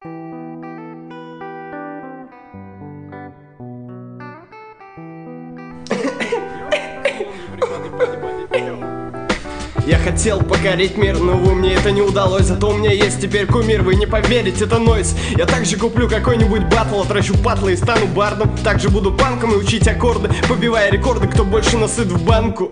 Я хотел покорить мир, но увы, мне это не удалось. Зато у меня есть теперь кумир, вы не поверите, это нойз. Я также куплю какой-нибудь батл, отращу патлы и стану бардом. Также буду панком и учить аккорды, побивая рекорды, кто больше насыт в банку.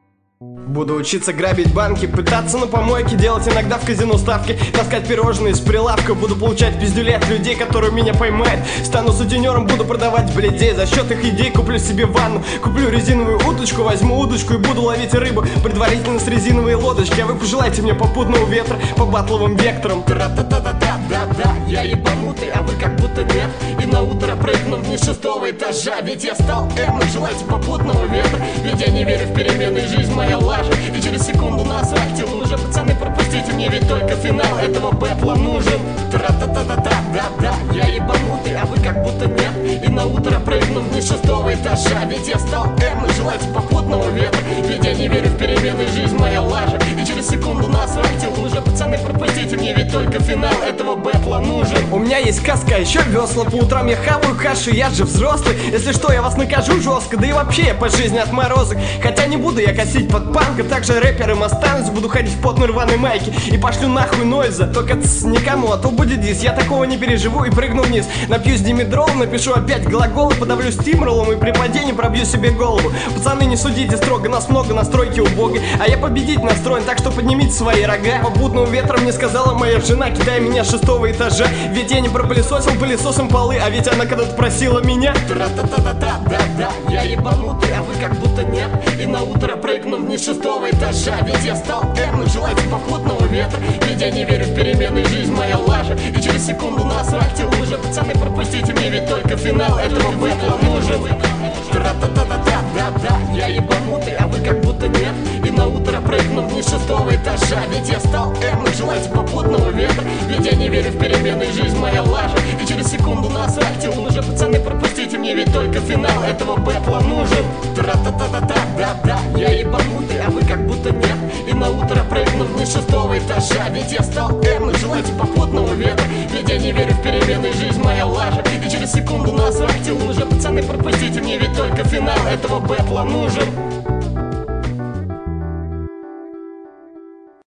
Буду учиться грабить банки, пытаться на помойке, делать иногда в казино ставки, таскать пирожные с прилавка. Буду получать пиздюлей от людей, которые меня поймают. Стану сутенером, буду продавать блядей. За счет их идей куплю себе ванну, куплю резиновую уточку, возьму удочку и буду ловить рыбу, предварительно с резиновой лодочки. А вы пожелайте мне попутного ветра по батловым векторам. Тра-та-та-та-та-да-да, я ебанутый, а вы как будто нет. И на утро прыгну вниз 6-го этажа, ведь я стал М. И желайте попутного ветра, ведь я не верю в перемены, жизнь моя лажа. И через секунду на асфальте лужа. Пацаны, пропустите, мне ведь только финал этого бэтла нужен. Тра-та-та-та-та-да-да, я ебанутый, а вы как будто нет. И на утро прыгну вниз 6-го этажа, ведь я стал М. И желайте попутного ветра, ведь я не верю в перемены, жизнь моя лажа. И через секунду на асфальте лужа. Пацаны, пропустите, мне ведь только финал этого бэтла нужен. У меня есть каска, еще весла. По утрам я хаваю кашу, я же взрослый. Если что, я вас накажу жестко. Да и вообще я по жизни отморозок. Хотя не буду я косить под панка, также рэпером останусь. Буду ходить в потной рваной майке и пошлю нахуй нойза. Только никому, а то будет дис. Я такого не переживу и прыгну вниз. Напьюсь димедролом, напишу опять глаголы, подавлю стимролом и при падении пробью себе голову. Пацаны, не судите строго, нас много, настройки убогой. А я победить настроен, так что поднимите свои рога. Попутного ветра мне сказала моя жена, кидай меня с 6-го этажа. Ведь я не пропылесосил пылесосом полы, а ведь она когда-то просила меня. Тра-та-та-та-да-да, я ебанутый, а вы как будто нет. И на утро прыгну вниз 6-го этажа, ведь я стал М. И желайте попутного ветра, ведь я не верю в перемены, жизнь моя лажа. И через секунду на асфальте лужа. Пацаны, пропустите, мне ведь только финал этого бэтла нужен. Тра-та-та-та-да-да, я ебанутый, а вы как будто нет. И на утро прыгну вниз 6-го этажа, ведь я стал М. И желайте попутного ветра, ведь я не верю в перемены, жизнь моя лажа. И через секунду на асфальте лужа. Пацаны, пропустите, мне ведь только финал этого бэтла нужен. Тра-та-та-та-да-да, я ебанутый, а вы как будто нет. И на утро прыгну вниз 6-го этажа, ведь я стал М. И желайте попутного ветра, ведь я не верю в перемены, жизнь моя лажа. И через секунду на асфальте лужа. Пацаны, пропустите, мне ведь только финал этого бэтла нужен.